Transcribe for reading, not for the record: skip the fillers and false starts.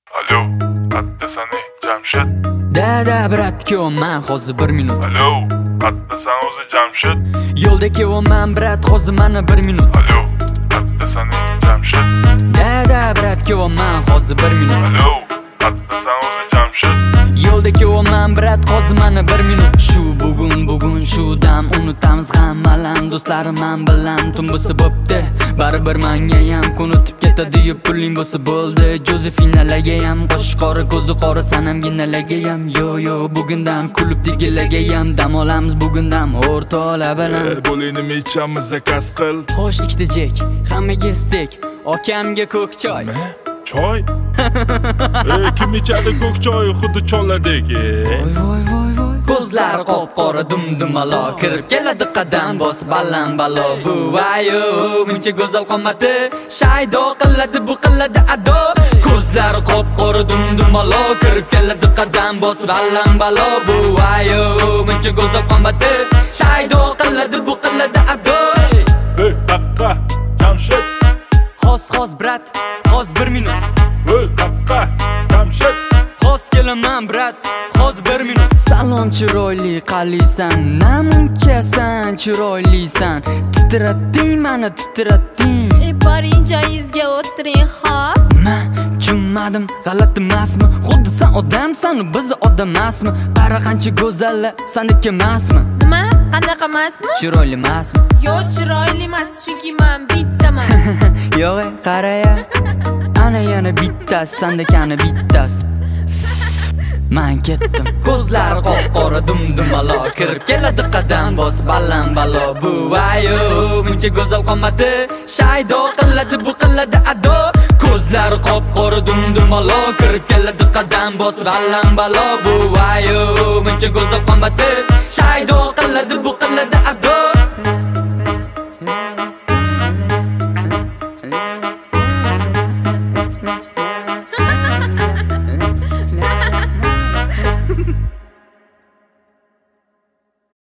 Alo, qayerdasan Jamshid? Da brat kelyapman hozir 1 minut. Alo, qayerdasan o'zi Jamshid? Yo'lda kelyapman brat hozir mana 1 minut. Alo, qayerdasan Jamshid? Da brat kelyapman hozir 1 minut. Alo, qayerdasan o'zi Jamshid? Yo'lda kelyapman brat hozir mana 1 minut. Shu bugun shu dam unutamiz hammalarni do'stlarim men bilan tun bo'lsa bo'pti. Baribir menga ham kunutib ketadi yu puling bo'lsa bo'ldi. Jozefinalarga ham qo'shqori ko'zi qora sanamginalarga ham yo bugundan kulib digilarga ham dam olamiz bugundan o'rtoqlar bilan. Bo'lini ichamiz zakaz qil. Xo'sh ikkita jek, hammaga istek, okamga ko'k choy. Choy? Kim ichadi ko'k choy xuddi cholladek. Voy. Ko'zlari qop-qora dumalo kirib keladi qadam bosib balo bu vayo muncha go'zal qomati shaydo qiladi bu qiladi ado. Ko'zlari qop-qora dumalo kirib keladi qadam bosib balo bu vayo muncha go'zal qomati shaydo qiladi bu qiladi ado. Jamshid. Xos brat, xos 1 minut. Jamshid. Xos kelaman brat, xos 1 minut. Salom chiroyli qalisan, namunchasan chiroylisan. Titratding meni titratding. Boring joyingizga o'tiring xo'p. Men tushunmadim, g'alati emasmi? Xuddi sen odamsan, biz odam emasmi? Qara qancha go'zallar, sendeki emasmi? Nima? Qanaqa emasmi? Chiroyli emasmi? Yo'q, chiroyli emas, chunki men bittaman. Yo'q, qara-ya. Ana yana bittasi, sendekani bittasi. Men ketdim. Ko'zlari qop-qora dumalo kirib keladi qadam bosib balo bu vayo muncha go'zal qomati shaydo qiladi bu qiladi ado. Ko'zlari qop-qora dumalo kirib keladi qadam bosib balo bu vayo muncha go'zal qomati shaydo qiladi bu qiladi ado.